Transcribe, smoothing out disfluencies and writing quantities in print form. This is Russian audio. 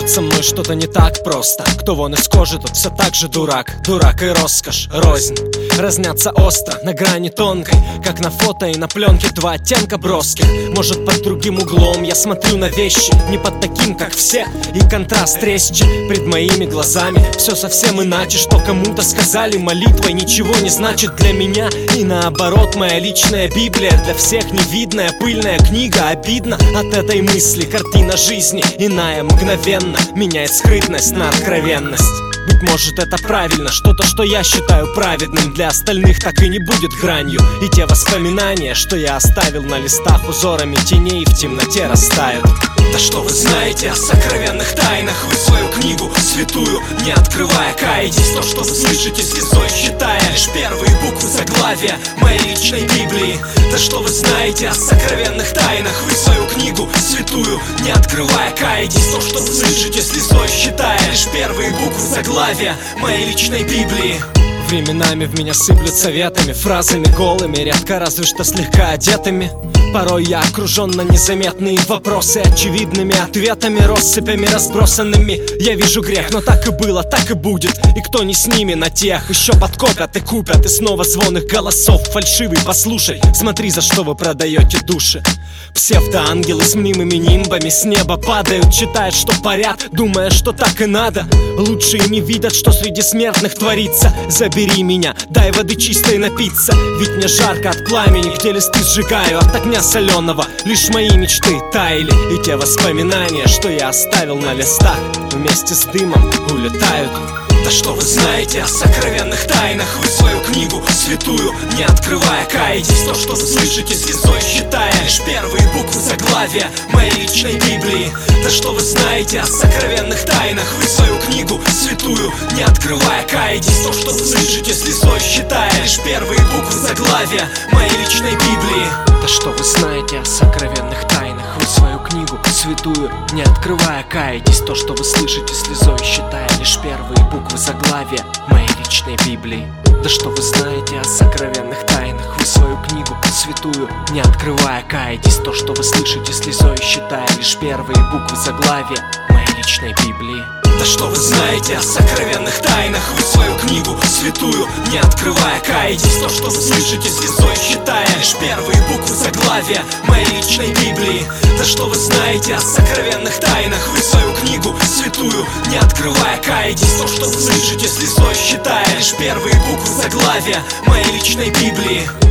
Может, со мной что-то не так просто. Кто вон из кожи, тот все так же дурак. Дурак и роскошь, рознь разнятся остро, на грани тонкой, как на фото и на пленке. Два оттенка броских. Может, под другим углом я смотрю на вещи, не под таким, как все. И контраст резче пред моими глазами. Все совсем иначе, что кому-то сказали молитвой ничего не значит для меня. И наоборот, моя личная Библия для всех невидная, пыльная книга. Обидно от этой мысли, картина жизни иная мгновенно меняет скрытность на откровенность. Быть может, это правильно, что-то, что я считаю праведным, для остальных так и не будет гранью. И те воспоминания, что я оставил на листах, узорами теней в темноте растают. Да что вы знаете о сокровенных тайнах? Вы свою книгу святую не открывая каетесь. То, что вы слышите слезой, считая лишь первые буквы заглавия моей личной Библии. Да что вы знаете о сокровенных тайнах? Вы свою книгу святую не открывая каетесь. То, что вы слышите слезой, считая лишь первые буквы заглавия моей личной Библии. Временами в меня сыплют советами, фразами голыми, редко разве что слегка одетыми. Порой я окружен на незаметные вопросы очевидными ответами, россыпями разбросанными. Я вижу грех, но так и было, так и будет. И кто не с ними, на тех еще подкопят и купят. И снова звон их голосов фальшивый, послушай. Смотри, за что вы продаете души. Псевдоангелы с мнимыми нимбами с неба падают, читают, что парят, думая, что так и надо. Лучшие не видят, что среди смертных творится. Забери меня, дай воды чистой напиться. Ведь мне жарко от пламени, где листы сжигаю. От огня соленого лишь мои мечты таяли. И те воспоминания, что я оставил на листах, вместе с дымом улетают. Да что вы знаете о сокровенных тайнах? Вы свою книгу святую не открывая каетесь. То, что вы слышите слезой, считая лишь первые буквы заглавия моей личной Библии. Да что вы знаете о сокровенных тайнах? Вы свою книгу святую не открывая каетесь. То, что вы слышите слезой, считая лишь первые буквы заглавия моей личной Библии. Да что вы знаете о сокровенных тайнах? Вы свою книгу святую не открывая каетесь. То, что вы слышите слезой, считая лишь первые буквы заглавия моей личной Библии. Да что вы знаете о сокровенных тайнах? Вы свою книгу святую не открывая каетесь. То, что вы слышите слезой, считая лишь первые буквы заглавия моей личной Библии. Да что вы знаете о сокровенных тайнах? Вы свою книгу святую не открывая каетесь. То, что вы слышите слезой, считая лишь первые буквы заглавия моей личной Библии. Да что вы знаете о сокровенных тайнах? Вы свою книгу святую не открывая каетесь. То, что вы слышите слезой, считая лишь первые буквы заглавия моей личной Библии.